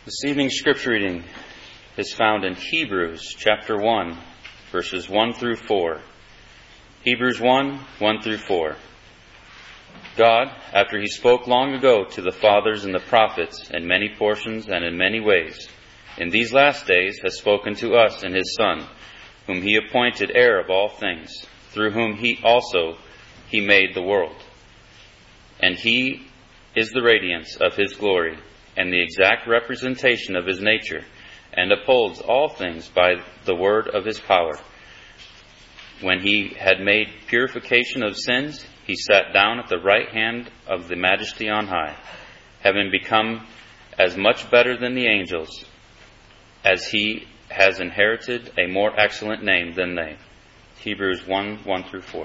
This evening's scripture reading is found in Hebrews chapter 1, verses 1 through 4. Hebrews 1, 1 through 4. God, after He spoke long ago to the fathers and the prophets in many portions and in many ways, in these last days has spoken to us in His Son, whom He appointed heir of all things, through whom He made the world. And He is the radiance of His glory, and the exact representation of His nature, and upholds all things by the word of His power. When He had made purification of sins, He sat down at the right hand of the Majesty on high, having become as much better than the angels, as He has inherited a more excellent name than they. Hebrews 1, 1 through 4.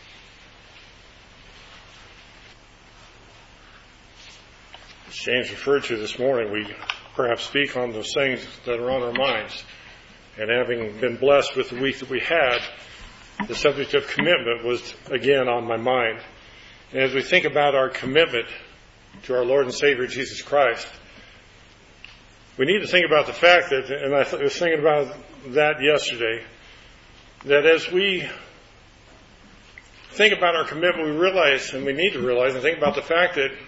As James referred to this morning, we perhaps speak on those things that are on our minds. And having been blessed with the week that we had, the subject of commitment was again on my mind. And as we think about our commitment to our Lord and Savior Jesus Christ, we need to think about the fact that, and I was thinking about that yesterday, that as we think about our commitment, we realize, and we need to realize and think about the fact that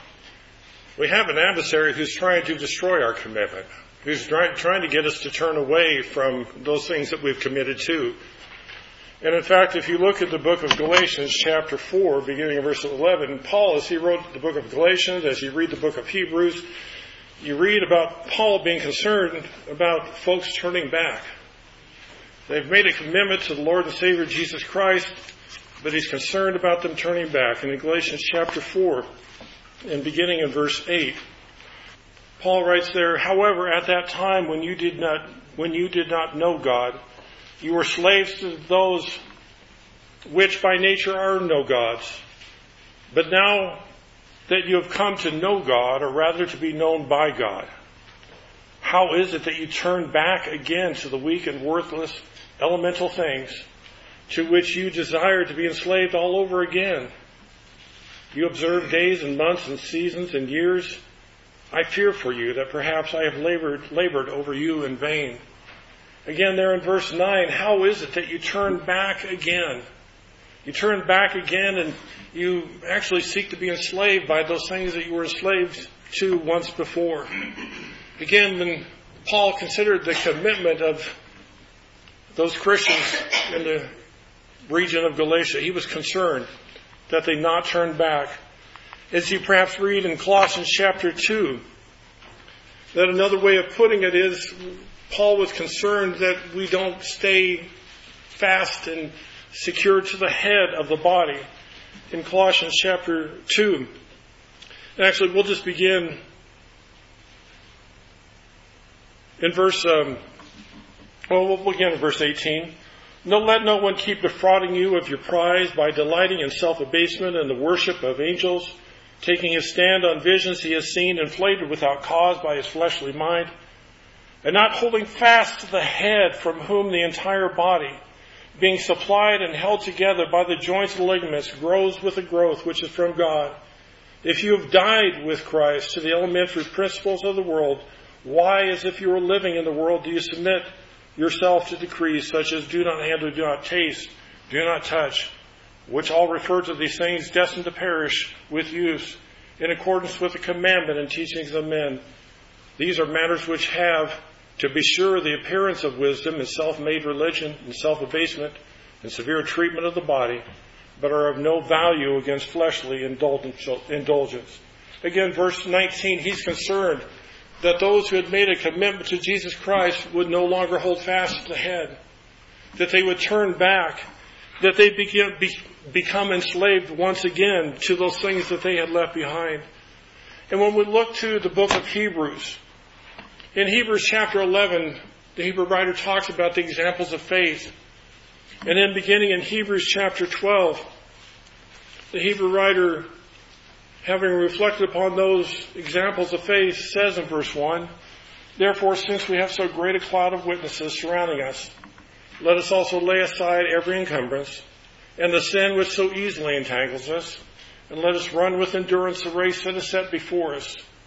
we have an adversary who's trying to destroy our commitment, who's trying to get us to turn away from those things that we've committed to. And in fact, if you look at the book of Galatians, chapter 4, beginning in verse 11, Paul, as he wrote the book of Galatians, as you read the book of Hebrews, you read about Paul being concerned about folks turning back. They've made a commitment to the Lord and Savior Jesus Christ, but he's concerned about them turning back. And in Galatians chapter 4, and beginning in verse 8, Paul writes there, "However, at that time when you did not know God, you were slaves to those which by nature are no gods. But now that you have come to know God, or rather to be known by God, how is it that you turn back again to the weak and worthless elemental things to which you desire to be enslaved all over again? You observe days and months and seasons and years. I fear for you that perhaps I have labored over you in vain." Again there in verse 9, how is it that you turn back again? You turn back again and you actually seek to be enslaved by those things that you were enslaved to once before. Again, when Paul considered the commitment of those Christians in the region of Galatia, he was concerned that they not turn back. As you perhaps read in Colossians chapter 2, that another way of putting it is, Paul was concerned that we don't stay fast and secure to the head of the body. In Colossians chapter 2. And actually, we'll just begin in verse, we'll begin in verse 18. "Let no one keep defrauding you of your prize by delighting in self-abasement and the worship of angels, taking his stand on visions he has seen, inflated without cause by his fleshly mind, and not holding fast to the head, from whom the entire body, being supplied and held together by the joints and ligaments, grows with a growth which is from God. If you have died with Christ to the elementary principles of the world, why, as if you were living in the world, do you submit yourself to decrees such as do not handle, do not taste, do not touch, which all refer to these things destined to perish with use, in accordance with the commandment and teachings of men? These are matters which have, to be sure, the appearance of wisdom and self-made religion and self-abasement and severe treatment of the body, but are of no value against fleshly indulgence." Again, verse 19, he's concerned that those who had made a commitment to Jesus Christ would no longer hold fast to the head, that they would turn back, that they become enslaved once again to those things that they had left behind. And when we look to the book of Hebrews, in Hebrews chapter 11, the Hebrew writer talks about the examples of faith. And then beginning in Hebrews chapter 12, the Hebrew writer, having reflected upon those examples of faith, says in verse 1, "Therefore, since we have so great a cloud of witnesses surrounding us, let us also lay aside every encumbrance and the sin which so easily entangles us, and let us run with endurance the race that is set before us,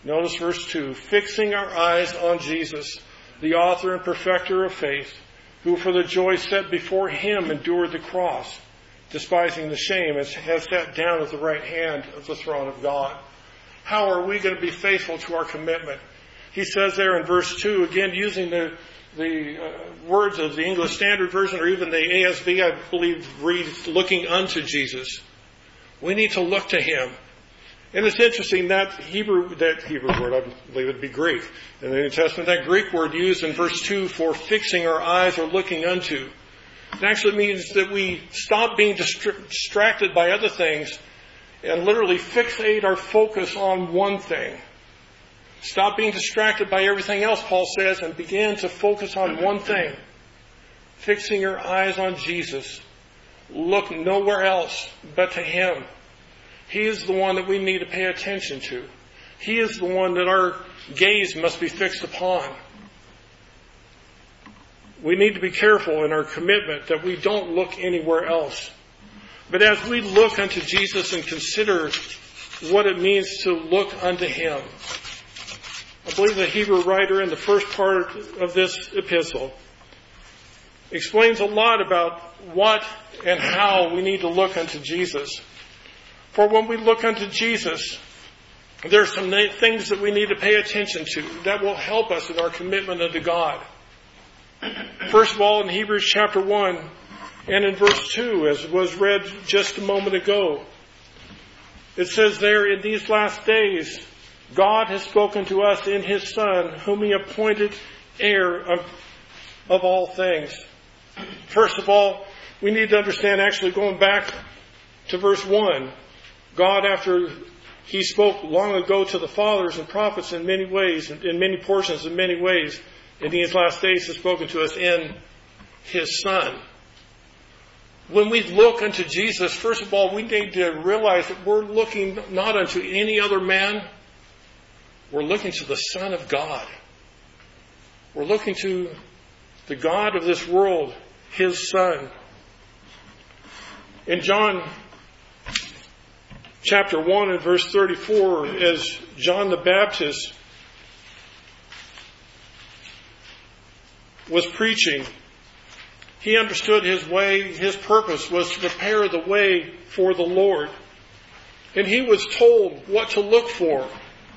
Notice verse 2. Fixing our eyes on Jesus, the author and perfecter of faith, who for the joy set before him endured the cross, despising the shame, and has sat down at the right hand of the throne of God. How are we going to be faithful to our commitment? He says there in verse 2, again using the words of the English Standard Version, or even the ASV, I believe, reads, looking unto Jesus. We need to look to him. And it's interesting, that Hebrew word, I believe it'd be Greek. In the New Testament, that Greek word used in verse 2 for fixing our eyes or looking unto, it actually means that we stop being distracted by other things and literally fixate our focus on one thing. Stop being distracted by everything else, Paul says, and begin to focus on one thing. Fixing your eyes on Jesus. Look nowhere else but to him. He is the one that we need to pay attention to. He is the one that our gaze must be fixed upon. We need to be careful in our commitment that we don't look anywhere else. But as we look unto Jesus and consider what it means to look unto him, I believe the Hebrew writer in the first part of this epistle explains a lot about what and how we need to look unto Jesus. For when we look unto Jesus, there are some things that we need to pay attention to that will help us in our commitment unto God. First of all, in Hebrews chapter 1 and in verse 2, as was read just a moment ago, it says there, in these last days, God has spoken to us in his Son, whom he appointed heir of all things. First of all, we need to understand, actually going back to verse 1, God, after he spoke long ago to the fathers and prophets in many ways, in many portions, in many ways, in these last days has spoken to us in his Son. When we look unto Jesus, first of all, we need to realize that we're looking not unto any other man. We're looking to the Son of God. We're looking to the God of this world, his Son. In John chapter 1 and verse 34, as John the Baptist was preaching, he understood his way, his purpose was to prepare the way for the Lord. And he was told what to look for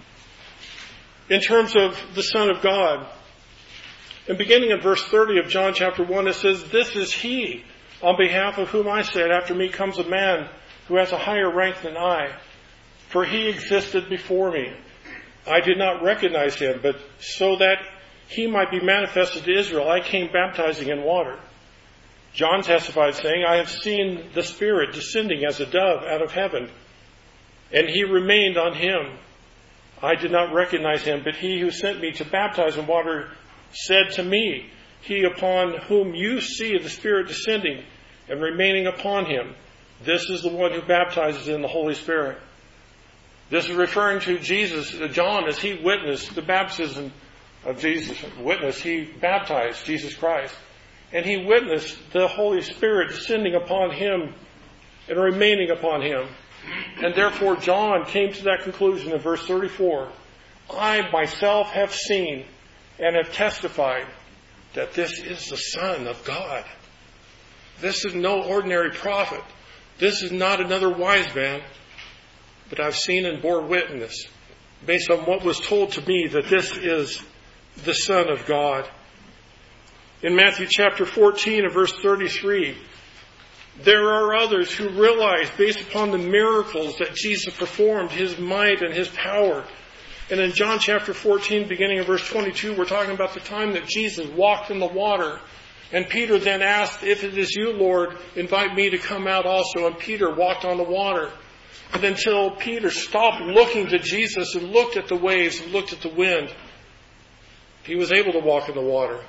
in terms of the Son of God. And beginning in verse 30 of John chapter 1, it says, "This is he on behalf of whom I said, after me comes a man who has a higher rank than I, for he existed before me. I did not recognize him, but so that he might be manifested to Israel, I came baptizing in water. John testified, saying, I have seen the Spirit descending as a dove out of heaven, and he remained on him. I did not recognize him, but he who sent me to baptize in water said to me, he upon whom you see the Spirit descending and remaining upon him, this is the one who baptizes in the Holy Spirit." This is referring to Jesus, John, as he witnessed the baptism of Jesus. He baptized Jesus Christ. And he witnessed the Holy Spirit descending upon him and remaining upon him. And therefore John came to that conclusion in verse 34. I myself have seen and have testified that this is the Son of God. This is no ordinary prophet. This is not another wise man. But I've seen and bore witness, based on what was told to me, that this is the Son of God. In Matthew chapter 14 and verse 33, there are others who realize, based upon the miracles that Jesus performed, his might and his power. And in John chapter 14, beginning in verse 22, we're talking about the time that Jesus walked in the water. And Peter then asked, if it is you, Lord, invite me to come out also. And Peter walked on the water. And until Peter stopped looking to Jesus and looked at the waves and looked at the wind, he was able to walk in the water.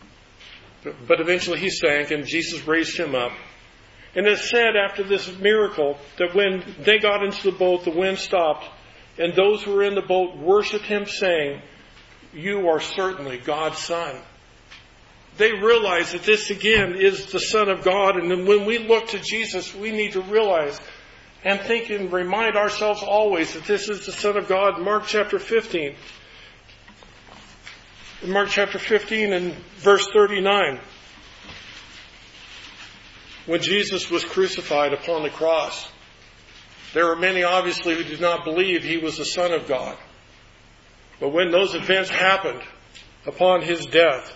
But eventually he sank and Jesus raised him up. And it said after this miracle that when they got into the boat, the wind stopped. And those who were in the boat worshiped him, saying, you are certainly God's Son. They realize that this again is the Son of God. And then when we look to Jesus, we need to realize and think and remind ourselves always that this is the Son of God. Mark chapter 15. In Mark chapter 15 and verse 39, when Jesus was crucified upon the cross, there were many obviously who did not believe he was the Son of God. But when those events happened upon his death,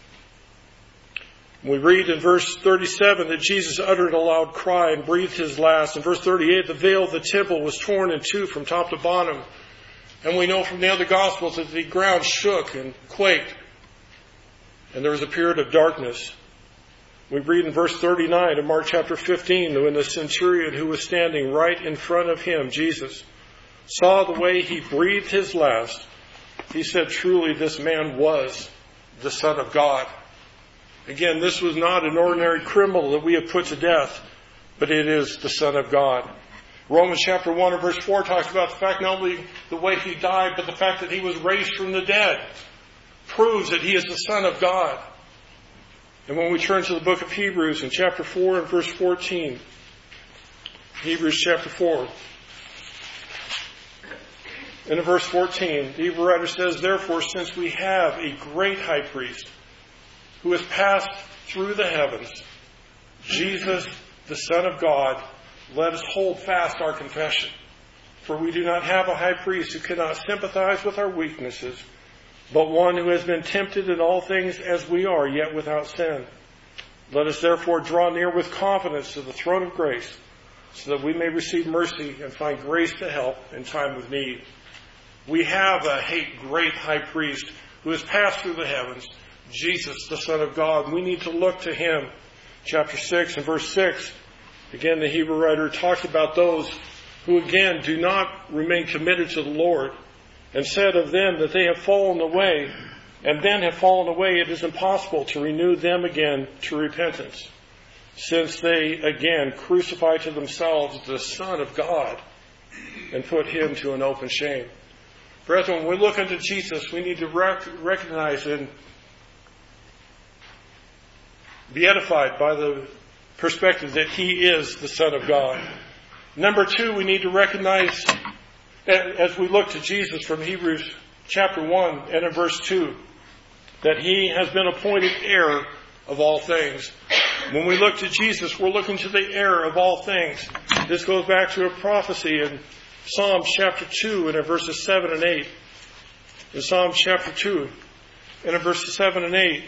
we read in verse 37 that Jesus uttered a loud cry and breathed his last. In verse 38, the veil of the temple was torn in two from top to bottom. And we know from the other Gospels that the ground shook and quaked. And there was a period of darkness. We read in verse 39 of Mark chapter 15, when the centurion who was standing right in front of him, Jesus, saw the way he breathed his last, he said, truly this man was the Son of God. Again, this was not an ordinary criminal that we have put to death, but it is the Son of God. Romans chapter 1 and verse 4 talks about the fact not only the way he died, but the fact that he was raised from the dead. Proves that he is the Son of God. And when we turn to the book of Hebrews in chapter 4 and verse 14, Hebrews chapter 4, and in verse 14, the Hebrew writer says, therefore, since we have a great high priest who has passed through the heavens, Jesus, the Son of God, let us hold fast our confession. For we do not have a high priest who cannot sympathize with our weaknesses, but one who has been tempted in all things as we are, yet without sin. Let us therefore draw near with confidence to the throne of grace, so that we may receive mercy and find grace to help in time of need. We have a great high priest who has passed through the heavens, Jesus, the Son of God. We need to look to him. Chapter 6 and verse 6, again, the Hebrew writer talks about those who, again, do not remain committed to the Lord, and said of them that they have fallen away, and then have fallen away, it is impossible to renew them again to repentance, since they again crucify to themselves the Son of God and put him to an open shame. Brethren, when we look unto Jesus, we need to recognize and be edified by the perspective that he is the Son of God. Number two, we need to recognize, as we look to Jesus from Hebrews chapter 1 and in verse 2, that he has been appointed heir of all things. When we look to Jesus, we're looking to the heir of all things. This goes back to a prophecy in Psalms chapter 2 and in verses 7 and 8. In Psalms chapter 2 and in verses 7 and 8,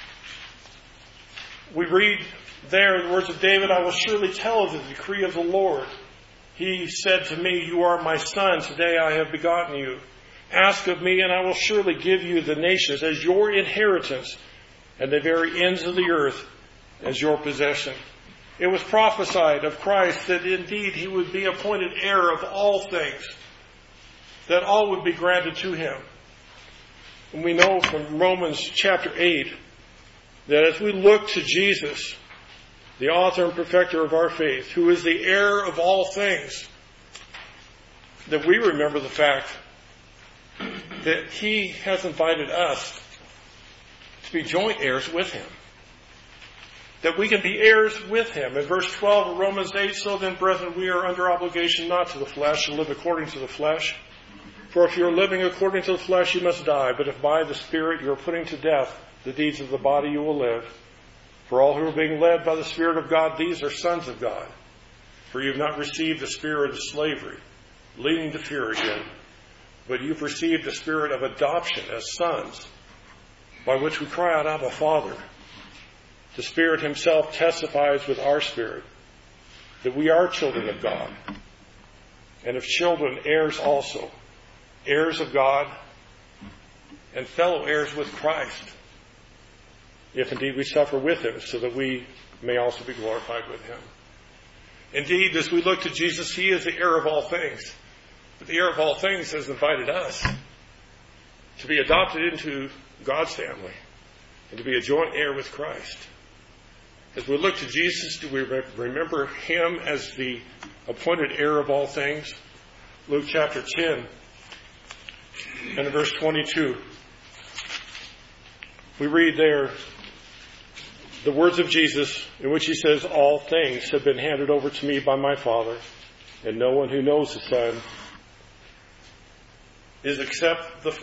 we read there in the words of David, I will surely tell of the decree of the Lord. He said to me, you are my son, today I have begotten you. Ask of me, and I will surely give you the nations as your inheritance, and the very ends of the earth as your possession. It was prophesied of Christ that indeed he would be appointed heir of all things, that all would be granted to him. And we know from Romans chapter 8 that as we look to Jesus, the author and perfecter of our faith, who is the heir of all things, that we remember the fact that he has invited us to be joint heirs with him. That we can be heirs with him. In verse 12 of Romans 8, so then, brethren, we are under obligation not to the flesh to live according to the flesh. For if you are living according to the flesh, you must die. But if by the Spirit you are putting to death the deeds of the body, you will live. For all who are being led by the Spirit of God, these are sons of God. For you have not received the spirit of slavery, leading to fear again, but you've received the spirit of adoption as sons, by which we cry out, Abba, Father. The Spirit himself testifies with our spirit that we are children of God. And if children, heirs also, heirs of God, and fellow heirs with Christ, if indeed we suffer with him, so that we may also be glorified with him. Indeed, as we look to Jesus, he is the heir of all things. But the heir of all things has invited us to be adopted into God's family and to be a joint heir with Christ. As we look to Jesus, do we remember him as the appointed heir of all things? Luke chapter 10 and verse 22. We read there the words of Jesus in which he says, all things have been handed over to me by my Father. and no one who knows the Son is except the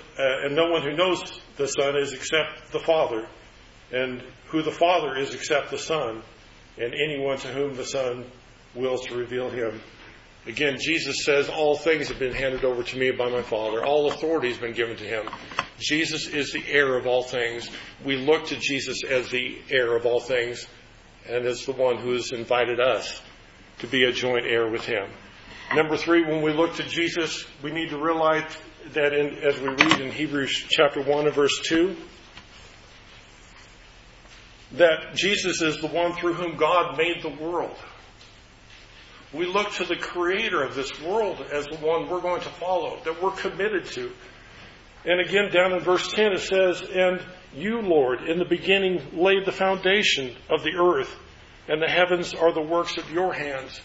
Father, and who the Father is except the Son, and anyone to whom the Son wills to reveal him. Again, Jesus says, all things have been handed over to me by my Father. All authority has been given to him. Jesus is the heir of all things. We look to Jesus as the heir of all things, and as the one who has invited us to be a joint heir with him. Number 3, when we look to Jesus, we need to realize that as we read in Hebrews chapter 1 and verse 2, that Jesus is the one through whom God made the world. We look to the creator of this world as the one we're going to follow, that we're committed to. And again, down in verse 10 it says, and you, Lord, in the beginning laid the foundation of the earth, and the heavens are the works of your hands.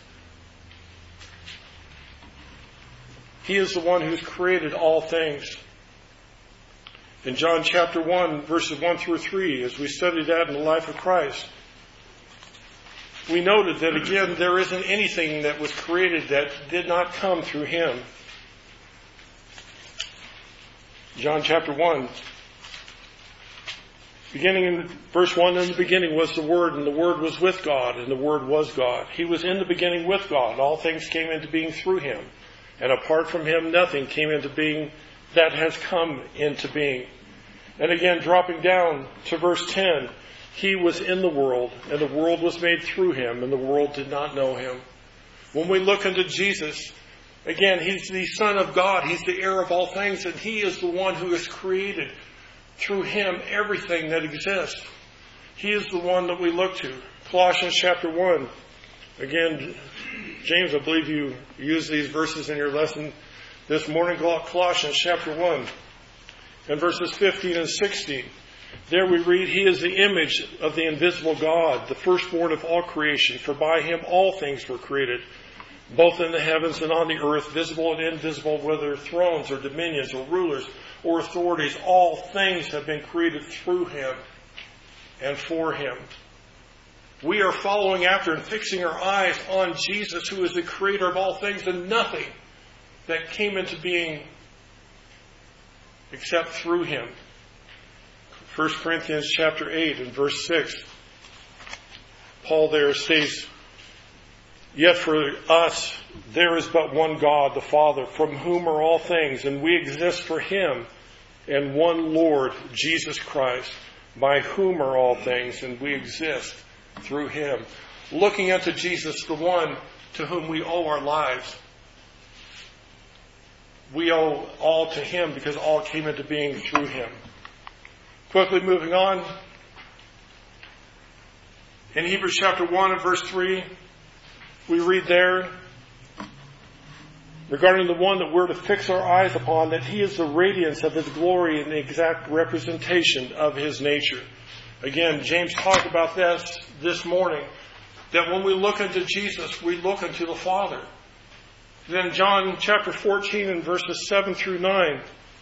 He is the one who's created all things. In John chapter 1, verses 1 through 3, as we studied that in the life of Christ, we noted that, again, there isn't anything that was created that did not come through him. John chapter 1, beginning in verse 1, in the beginning was the Word, and the Word was with God, and the Word was God. He was in the beginning with God. All things came into being through him. And apart from him, nothing came into being that has come into being. And again, dropping down to verse 10, he was in the world, and the world was made through him, and the world did not know him. When we look unto Jesus, again, he's the Son of God. He's the heir of all things, and he is the one who has created through him everything that exists. He is the one that we look to. Colossians chapter 1. Again, James, I believe you used these verses in your lesson this morning. Colossians chapter 1 and verses 15 and 16. There we read, he is the image of the invisible God, the firstborn of all creation. For by him all things were created, both in the heavens and on the earth, visible and invisible, whether thrones or dominions or rulers or authorities. All things have been created through him and for him. We are following after and fixing our eyes on Jesus, who is the creator of all things, and nothing that came into being except through him. 1 Corinthians chapter 8 and verse 6. Paul there states, yet for us there is but one God, the Father, from whom are all things, and we exist for him, and one Lord, Jesus Christ, by whom are all things, and we exist through him. Looking unto Jesus, the one to whom we owe our lives. We owe all to him because all came into being through him. Quickly moving on. In Hebrews chapter 1 and verse 3, we read there regarding the one that we're to fix our eyes upon, that he is the radiance of his glory and the exact representation of his nature. Again, James talked about this morning, that when we look unto Jesus, we look unto the Father. Then John chapter 14 and verses 7 through 9,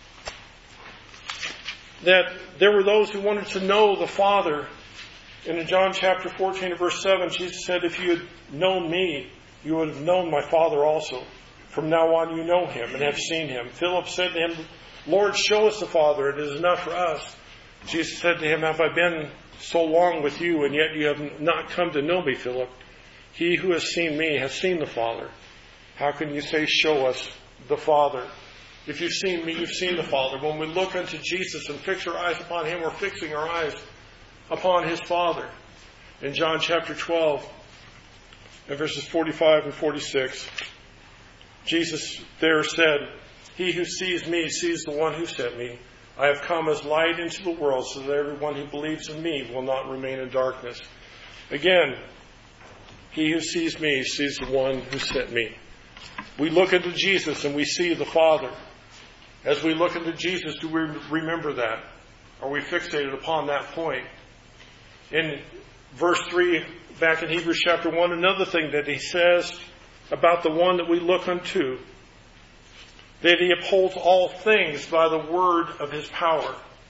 that there were those who wanted to know the Father. And in John chapter 14 and verse 7, Jesus said, if you had known me, you would have known my Father also. From now on you know him and have seen him. Philip said to him, Lord, show us the Father, it is enough for us. Jesus said to him, have I been so long with you, and yet you have not come to know me, Philip? He who has seen me has seen the Father. How can you say, show us the Father? If you've seen me, you've seen the Father. When we look unto Jesus and fix our eyes upon him, we're fixing our eyes upon his Father. In John chapter 12, and verses 45 and 46, Jesus there said, he who sees me sees the one who sent me. I have come as light into the world so that everyone who believes in me will not remain in darkness. Again, he who sees me sees the one who sent me. We look into Jesus and we see the Father. As we look into Jesus, do we remember that? Are we fixated upon that point? In verse 3, back in Hebrews chapter 1, another thing that he says about the one that we look unto, that he upholds all things by the word of his power.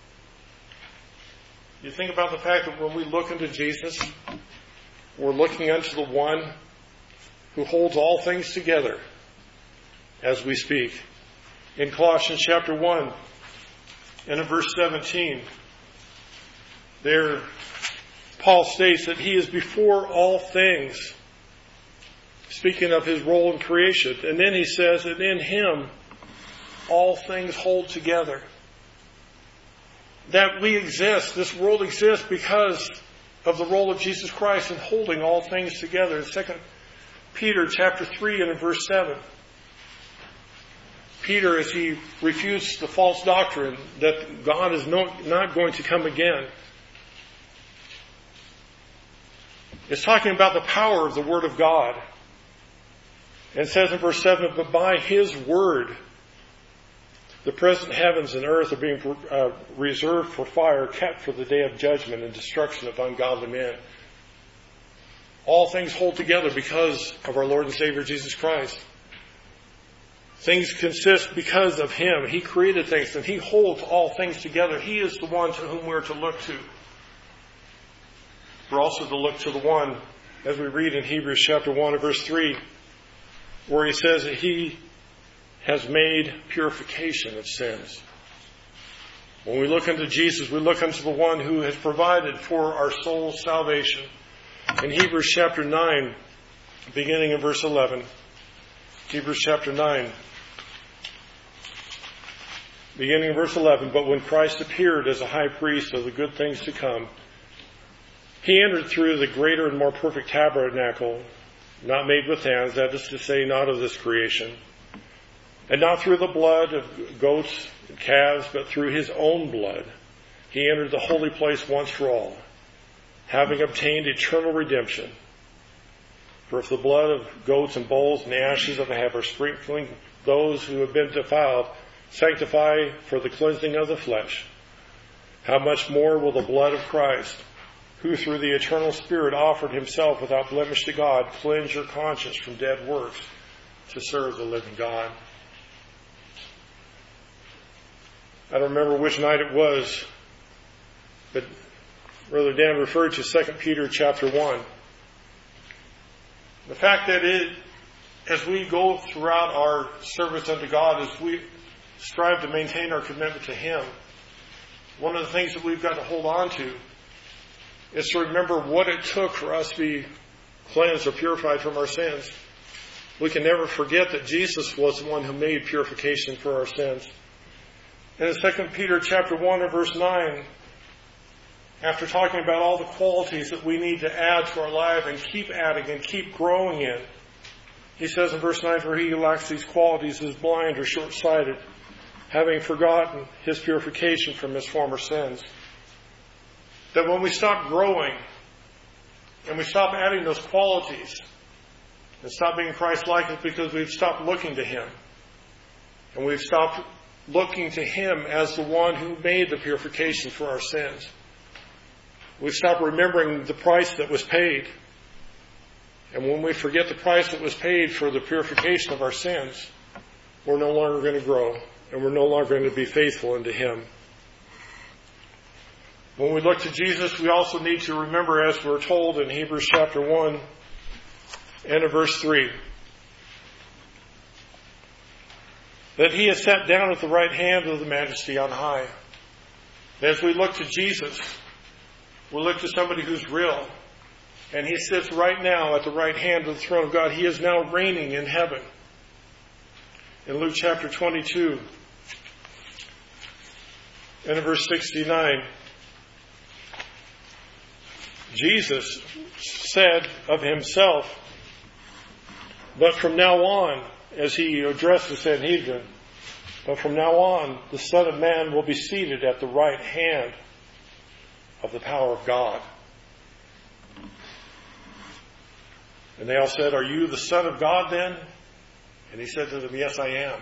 You think about the fact that when we look into Jesus, we're looking unto the one who holds all things together as we speak. In Colossians chapter 1 and in verse 17, there Paul states that he is before all things, speaking of his role in creation. And then he says that in him all things hold together. That we exist, this world exists because of the role of Jesus Christ in holding all things together. In 2 Peter chapter 3 and in verse 7, Peter, as he refutes the false doctrine that God is not going to come again, is talking about the power of the Word of God. And it says in verse 7, but by His Word, the present heavens and earth are being reserved for fire, kept for the day of judgment and destruction of ungodly men. All things hold together because of our Lord and Savior Jesus Christ. Things consist because of Him. He created things and He holds all things together. He is the one to whom we're to look to. We're also to look to the one, as we read in Hebrews chapter 1 and verse 3, where he says that He has made purification of sins. When we look unto Jesus, we look unto the one who has provided for our soul's salvation. In Hebrews chapter 9, beginning in verse 11, Hebrews chapter 9, beginning in verse 11, but when Christ appeared as a high priest of the good things to come, He entered through the greater and more perfect tabernacle, not made with hands, that is to say, not of this creation, and not through the blood of goats and calves, but through His own blood. He entered the holy place once for all, having obtained eternal redemption. For if the blood of goats and bulls and the ashes of a heifer, sprinkling those who have been defiled, sanctify for the cleansing of the flesh, how much more will the blood of Christ, who through the eternal Spirit offered Himself without blemish to God, cleanse your conscience from dead works to serve the living God. I don't remember which night it was, but Brother Dan referred to 2 Peter chapter 1. The fact that as we go throughout our service unto God, as we strive to maintain our commitment to Him, one of the things that we've got to hold on to is to remember what it took for us to be cleansed or purified from our sins. We can never forget that Jesus was the one who made purification for our sins. And in 2 Peter chapter 1 and verse 9, after talking about all the qualities that we need to add to our life and keep adding and keep growing in, he says in verse 9, for he who lacks these qualities is blind or short-sighted, having forgotten his purification from his former sins. That when we stop growing and we stop adding those qualities and stop being Christ-like, it's because we've stopped looking to Him. And we've stopped looking to Him as the one who made the purification for our sins. We stop remembering the price that was paid. And when we forget the price that was paid for the purification of our sins, we're no longer going to grow, and we're no longer going to be faithful unto Him. When we look to Jesus, we also need to remember, as we're told in Hebrews chapter 1 and in verse 3, that He is sat down at the right hand of the Majesty on high. As we look to Jesus, we look to somebody who's real. And He sits right now at the right hand of the throne of God. He is now reigning in heaven. In Luke chapter 22 and in verse 69, Jesus said of Himself, but from now on, as He addressed the Sanhedrin, but from now on, the Son of Man will be seated at the right hand of the power of God. And they all said, are you the Son of God then? And He said to them, yes, I am.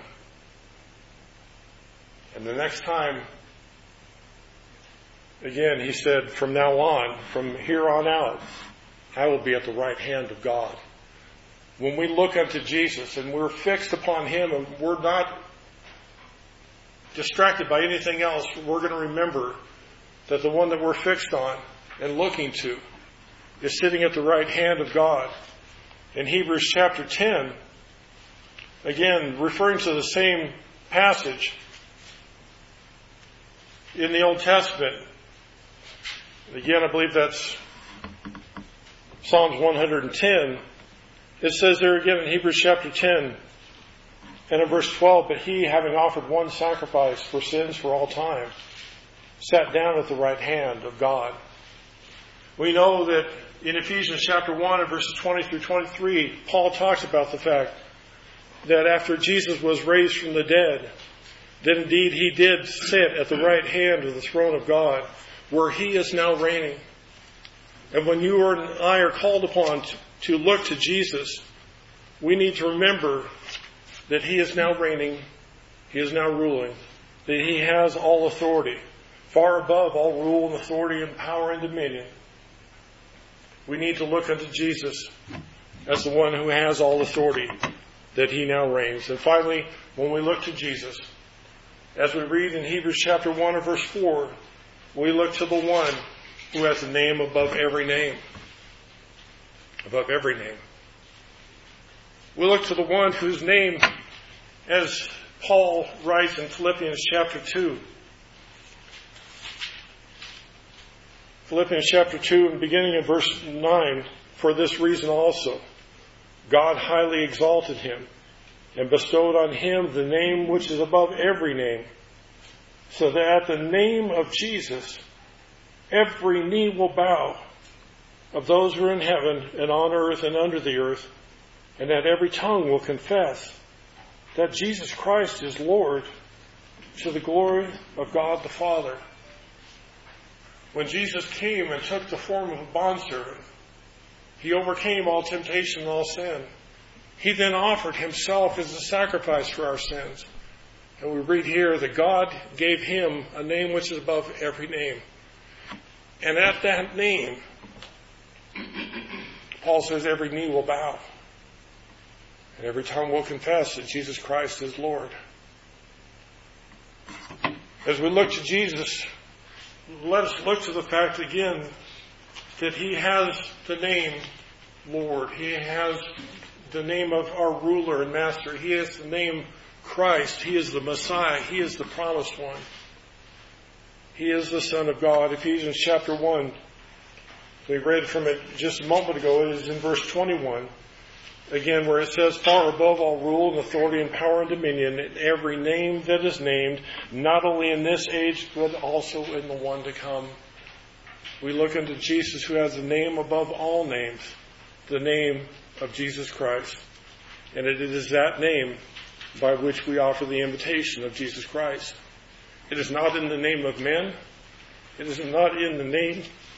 And the next time, again, He said, from now on, from here on out, I will be at the right hand of God. When we look unto Jesus and we're fixed upon Him and we're not distracted by anything else, we're going to remember that the one that we're fixed on and looking to is sitting at the right hand of God. In Hebrews chapter 10 again, referring to the same passage in the Old Testament. Again, I believe that's Psalms 110. It says there again in Hebrews chapter 10 and in verse 12, but he, having offered one sacrifice for sins for all time, sat down at the right hand of God. We know that in Ephesians chapter 1 and verses 20 through 23, Paul talks about the fact that after Jesus was raised from the dead, that indeed he did sit at the right hand of the throne of God, where he is now reigning. And when you and I are called upon to look to Jesus, we need to remember that he is now reigning, he is now ruling, that he has all authority, far above all rule and authority and power and dominion. We need to look unto Jesus as the one who has all authority, that he now reigns. And finally, when we look to Jesus, as we read in Hebrews chapter 1 and verse 4, we look to the one who has a name above every name. Above every name. We look to the one whose name, as Paul writes in Philippians chapter 2. Philippians chapter 2 and beginning in verse 9, for this reason also, God highly exalted him and bestowed on him the name which is above every name, so that at the name of Jesus every knee will bow, of those who are in heaven and on earth and under the earth, and that every tongue will confess that Jesus Christ is Lord, to the glory of God the Father. When Jesus came and took the form of a bondservant, he overcame all temptation and all sin. He then offered himself as a sacrifice for our sins. And we read here that God gave him a name which is above every name. And at that name, Paul says every knee will bow. And every tongue will confess that Jesus Christ is Lord. As we look to Jesus, let us look to the fact again that he has the name Lord. He has the name of our ruler and master. He has the name Christ. He is the Messiah. He is the promised one. He is the Son of God. Ephesians chapter 1. We read from it just a moment ago. It is in verse 21. Again, where it says, far above all rule and authority and power and dominion, in every name that is named, not only in this age, but also in the one to come. We look unto Jesus, who has the name above all names, the name of Jesus Christ. And it is that name by which we offer the invitation of Jesus Christ. It is not in the name of men. It is not in the name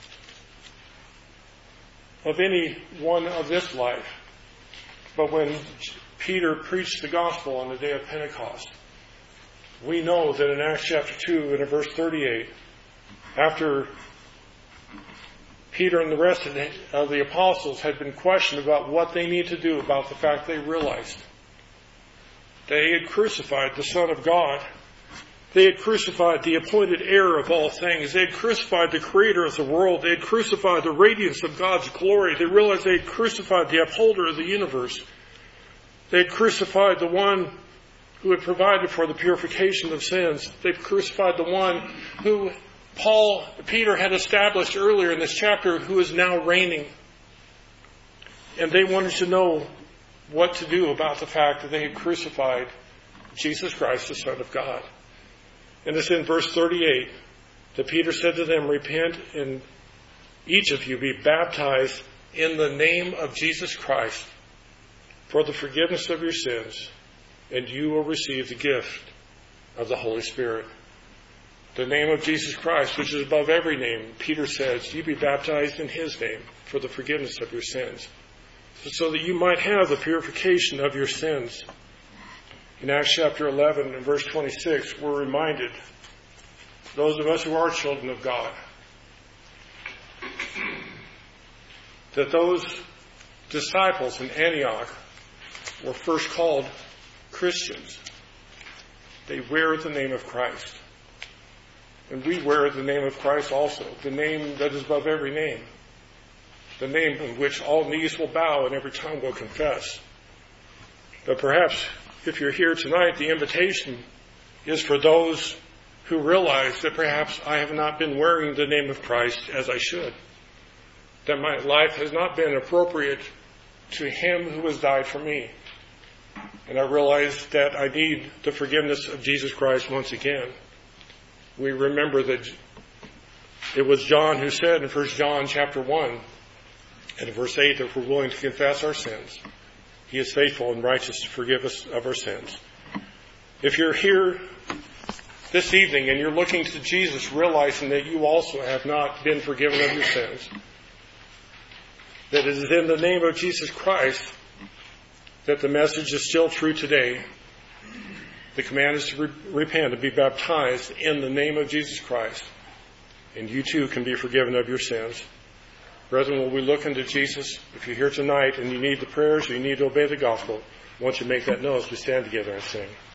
of any one of this life. But when Peter preached the gospel on the day of Pentecost, we know that in Acts chapter 2 and in verse 38, after Peter and the rest of the apostles had been questioned about what they need to do about the fact they realized they had crucified the Son of God. They had crucified the appointed heir of all things. They had crucified the creator of the world. They had crucified the radiance of God's glory. They realized they had crucified the upholder of the universe. They had crucified the one who had provided for the purification of sins. They had crucified the one who Peter had established earlier in this chapter, who is now reigning. And they wanted to know what to do about the fact that they had crucified Jesus Christ, the Son of God. And it's in verse 38 that Peter said to them, repent and each of you be baptized in the name of Jesus Christ for the forgiveness of your sins, and you will receive the gift of the Holy Spirit. The name of Jesus Christ, which is above every name, Peter says, you be baptized in his name for the forgiveness of your sins, so that you might have the purification of your sins. In Acts chapter 11 and verse 26, we're reminded, those of us who are children of God, that those disciples in Antioch were first called Christians. They wear the name of Christ. And we wear the name of Christ also, the name that is above every name, the name in which all knees will bow and every tongue will confess. But perhaps if you're here tonight, the invitation is for those who realize that perhaps I have not been wearing the name of Christ as I should, that my life has not been appropriate to Him who has died for me. And I realize that I need the forgiveness of Jesus Christ once again. We remember that it was John who said in 1 John chapter 1 and verse 8, that if we're willing to confess our sins, He is faithful and righteous to forgive us of our sins. If you're here this evening and you're looking to Jesus, realizing that you also have not been forgiven of your sins, that it is in the name of Jesus Christ that the message is still true today. The command is to repent and be baptized in the name of Jesus Christ. And you too can be forgiven of your sins. Brethren, will we look unto Jesus? If you're here tonight and you need the prayers, or you need to obey the gospel, won't you make that known as we stand together and sing?